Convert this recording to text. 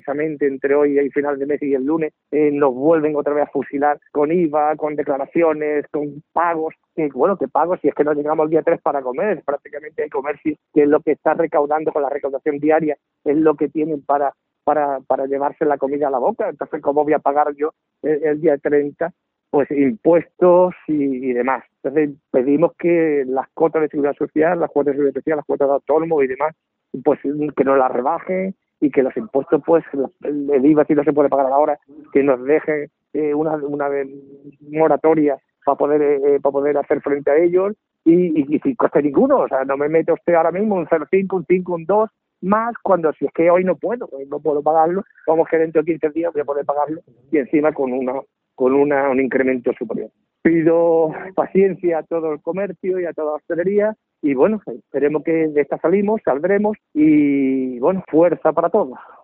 precisamente entre hoy y final de mes y el lunes, nos vuelven otra vez a fusilar con IVA, con declaraciones, con pagos. Que pagos si es que no llegamos el día 3 para comer. Prácticamente el comercio, que es lo que está recaudando con la recaudación diaria, es lo que tienen para llevarse la comida a la boca. Entonces, ¿cómo voy a pagar yo el día 30? Pues impuestos y demás. Entonces, pedimos que las cuotas de seguridad social, las cuotas de seguridad social, las cuotas de autónomo y demás, pues que nos las rebajen, y que los impuestos, pues el IVA, si no se puede pagar a la hora, que nos dejen una moratoria para poder hacer frente a ellos, y sin coste ninguno. O sea, no me mete usted ahora mismo un 0,5, un 5, un 2 más, cuando si es que hoy no puedo pagarlo, vamos que dentro de 15 días voy a poder pagarlo, y encima con un incremento superior. Pido paciencia a todo el comercio y a toda la hostelería, y bueno, esperemos que de esta saldremos, y bueno, fuerza para todos.